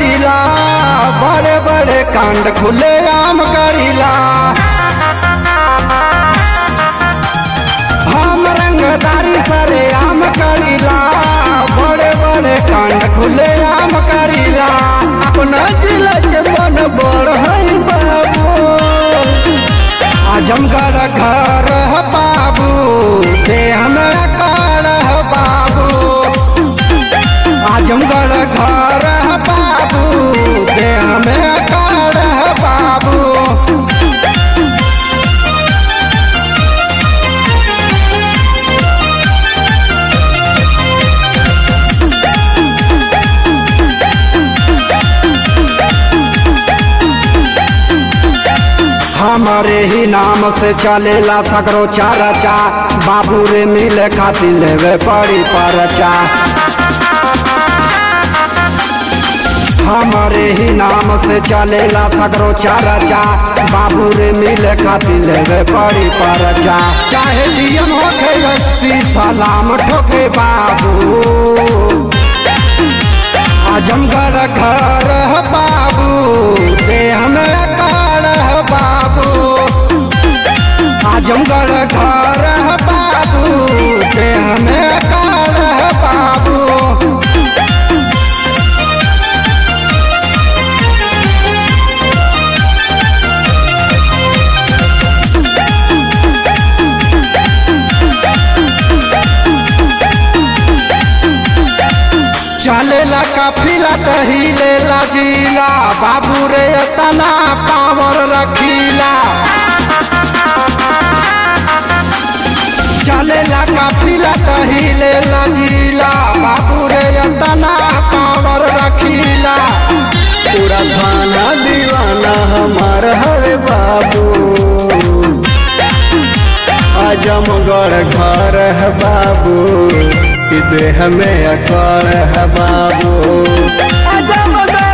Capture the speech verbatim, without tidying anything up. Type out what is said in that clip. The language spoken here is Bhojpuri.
करीला, बड़े बड़े कांड खुले आम करीला। हम रंगदारी सरे आम करीला, बड़े बड़े कांड खुले आम करीला। अपना जिला के मन बड़ है बाबू, आजमगढ़ घर है बाबू, दे हमरा कर है बाबू। आजमगढ़ घर है बाबू, दे हमरा कर है बाबू। हमारे ही नाम से चलेला सगरो चारचा, बाबू रे मिले खातिर लेवे पड़ी परचा। हमारे ही नाम से चलेला सगरो चारचा, बाबू रे मिले खातिर लेवे पड़ी परचा। चाहे डीएम होके एसपी सलाम ठोके बाबू, आजमगढ़ घर है बाबू, दे हमरा कर है बाबू। आजमगढ़ घर है बाबू, दे हमरा कर है बाबू। चलेला काफिला टहिलेला जिला, बाबू रे तना पावर रखीला। चलेला काफिला टहिलेला जिला, बाबू रे तना पावर रखीला। पूरा थाना दीवाना हमार हरे बाबू, आजमगढ़ घर है बाबू, देह में अकड़ है बाबू।